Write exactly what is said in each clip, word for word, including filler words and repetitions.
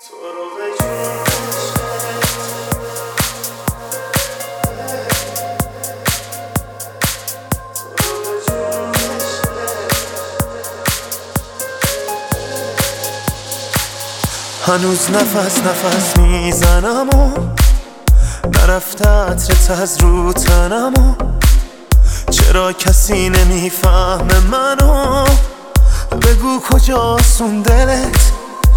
تو رو به جون هنوز نفس نفس میزنم و نرفته عطرت از رو تنم و چرا کسی نمیفهمه منو بگو کجاست اون دلت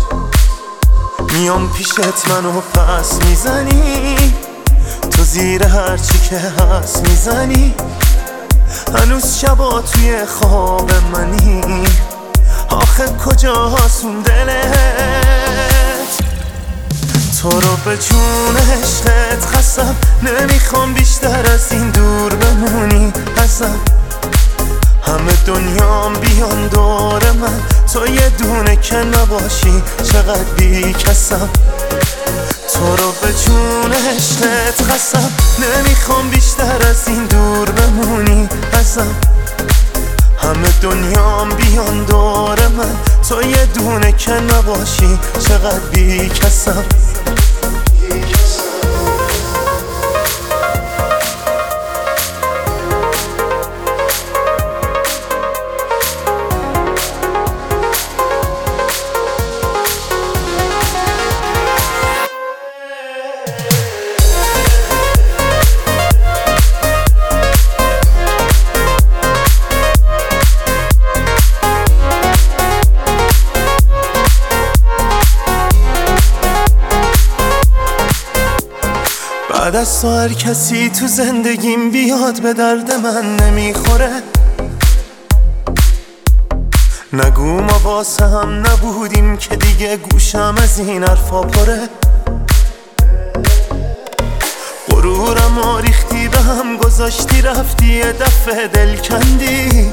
میام پیشت منو پس میزنی تو زیر هرچی که هست میزنی هنوز شبا توی خواب منی آخه کجاست اون دلت تو رو به جون عشقت خستم نمیخوام بیشتر از این دور بمونی ازم همه دنیام بیان دور من تو یه دونه که نباشی چقدر بی کسم تو رو به جون عشقت خستم نمیخوام بیشتر از این دور بمونی ازم همه دنیام بیان دور من تو یه دونه که نباشی چقدر بی کسم بعد از تو هر کسی تو زندگیم بیاد به درد من نمیخوره نگو ما واسه هم نبودیم که دیگه گوشم از این حرفا پره غرورم و ریختی به هم گذاشتی رفتی یه دفعه دل کندی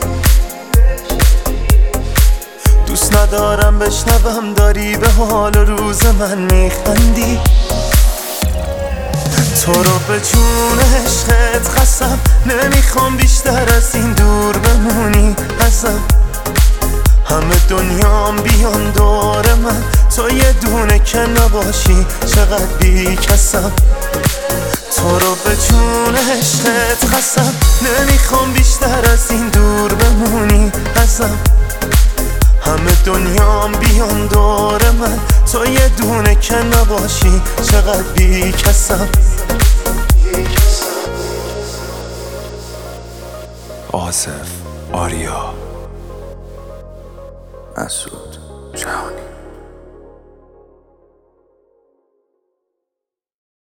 دوست ندارم بشنوم داری به حال و روز من میخندی تو رو به جون عشقت خستم نمیخوام بیشتر از این دور بمونی ازم همه دنیام بیان دور من تو یه دونه که نباشی چقدر بی کسم تو رو به جون عشقت خستم نمیخوام بیشتر از این دور بمونی ازم همه دنیام بیان دور من تو یه دونه که نباشی چقدر بی کسم آصف آریا مسعود جهانی